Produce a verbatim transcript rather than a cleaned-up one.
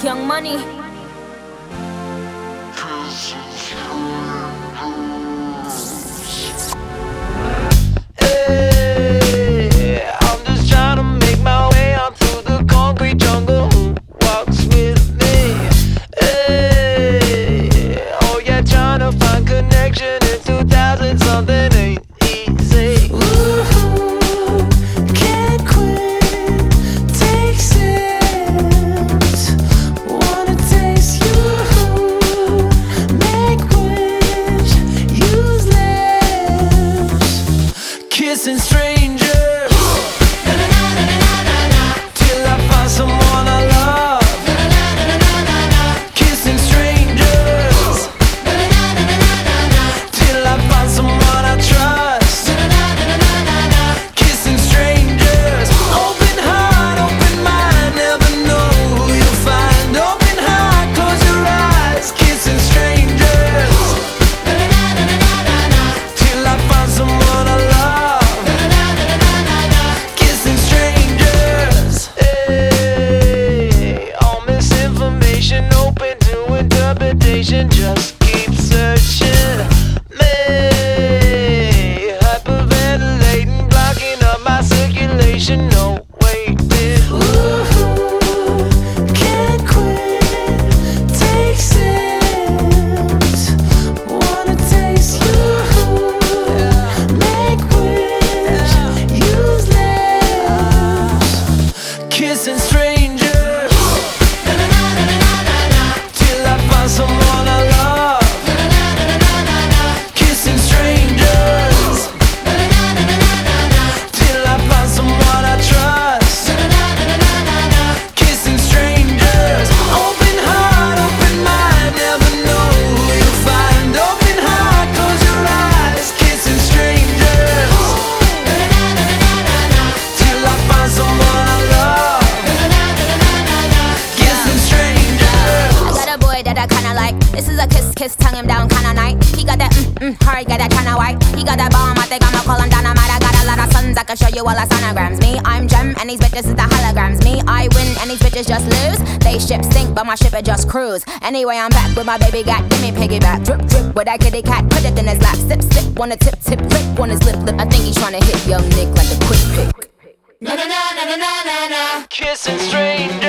Young Money. Hey, I'm just trying to make my way out through the concrete jungle. Who walks with me? Hey, oh yeah, trying to find connection in two thousand something ain't easy. Ooh, can't quit, take sips, wanna taste you, make wish, use lips, kissing strangers till I find someone I love. Kissing strangers till I find someone I trust. Kissing strangers, open heart, open mind, never know who you'll find. Open heart, close your eyes. Kissing strangers till I find someone I love. Kissing strangers. Hey, all misinformation open to interpretation. Just keep searching. Me hyperventilating, blocking up my circulation. No waiting. Ooh, can't quit, take sips, wanna taste you, make wish, use lips, kissing strangers till I find someone I love. Kissing strangers till I find someone I trust. Kissing strangers, open heart, open mind, never know who you'll find. Open heart, close your eyes. Kissing strangers till I find someone I love. Kissing strangers. I got a boy that I kinda like. This is a kiss, kiss, tongue him down kinda night. He got that mm, mm, hard, got that kinda white. He got that bomb, I think I'ma call him dynamite. I got a lot of sons, I can show you all the sonograms. Me, I'm Gem, and these bitches is the holograms. Me, I win, and these bitches just lose. They ship sink, but my ship it just cruise. Anyway, I'm back with my baby got, give me piggyback. Drip, drip, with that kitty cat, put it in his lap. Sip, sip, wanna tip, tip, lick on his lip, lip. I think he's tryna hit young Nick like a quick pick. Kissing strangers